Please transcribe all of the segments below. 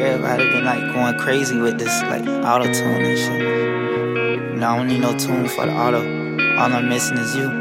Everybody been like going crazy with this like auto-tune and shit. No, I don't need no tune for the auto. All I'm missing is you.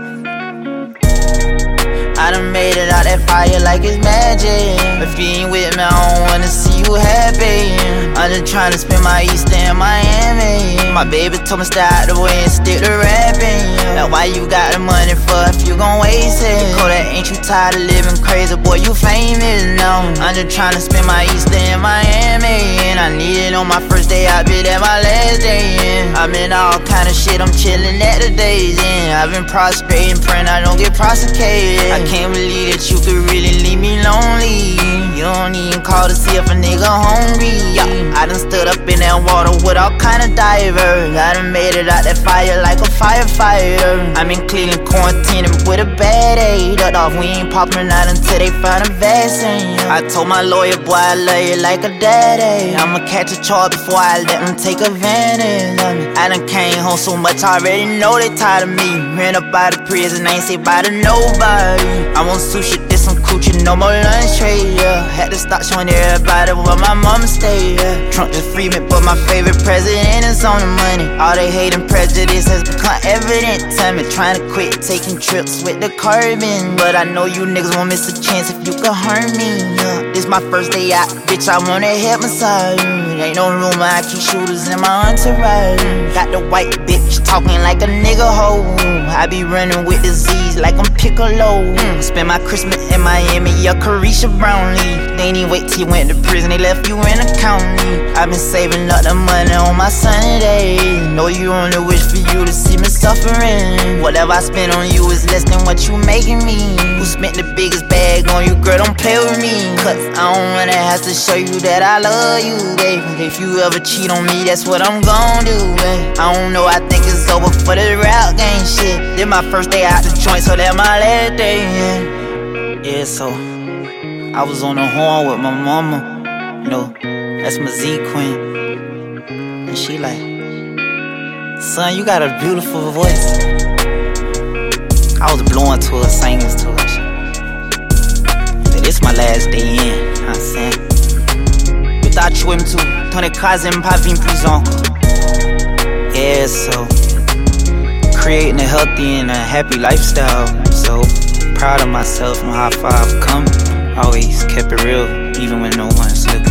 I done made it out that fire like it's magic. If you ain't with me, I don't wanna see you happy. I'm just tryna spend my Easter in Miami. My baby told me stay out the way and stick to rapping. Now why you got the money for if you gon' waste it? Kodak, ain't you tired of living crazy? Boy, you famous now. I'm just tryna spend my Easter in Miami. And I need it on my first day, I bet that my last day. I'm in all kind of shit, I'm chillin' at the days in. I've been prostrating, praying I don't get prosecuted. I can't believe that you could really leave me lonely. You don't even call to see if a nigga hungry. I done stood up in that water with all kind of divers. I done made it out that fire like a firefighter. I'm in Cleveland quarantining with a bad aid. Off, we ain't popping out until they find a vaccine. I told my lawyer, boy, I love you like a daddy. I'ma catch a charge before I let them take advantage of me. I done came home so much, I already know they tired of me. Ran up out of prison, I ain't say bye to nobody. I want sushi, this some coochie, no more lunch tray, yeah. Had to stop showing everybody where my mama stay, yeah. Trump just freed me, but my favorite president is on the money. All they hate and prejudice has become evident to me. Trying to quit taking trips with the carbon, but I know you niggas won't miss a chance if you could hurt me, yeah. This my first day out, bitch, I wanna head massage. Ain't no rumor, I keep shooters in my entourage. Got the white bitch talking like a nigga hoe. I be running with disease like I'm Piccolo. Spend my Christmas in Miami, yeah, Carisha Brownlee. They ain't wait till you went to prison, they left you in the county. I been saving up the money on my Sundays. Know you only wish for you to see me suffering. Whatever I spend on you is less than what you making me. Who spent the biggest bag on you, girl, don't play with me. Cause I don't wanna have to show you that I love you, baby. If you ever cheat on me, that's what I'm gon' do, baby. I don't know, I think it's over for the rap game shit. This my first day out the joint, so that my last day, yeah, so I was on the horn with my mama, you know, that's my Z queen. And she like, son, you got a beautiful voice. I was blowing to her, singing to her. But this my last day in, you know what I'm saying? Without you with me too, ton de cas aiment pas vivre en prison. Yeah, so creating a healthy and a happy lifestyle. So proud of myself and how far I've come. Always kept it real, even when no one's looking.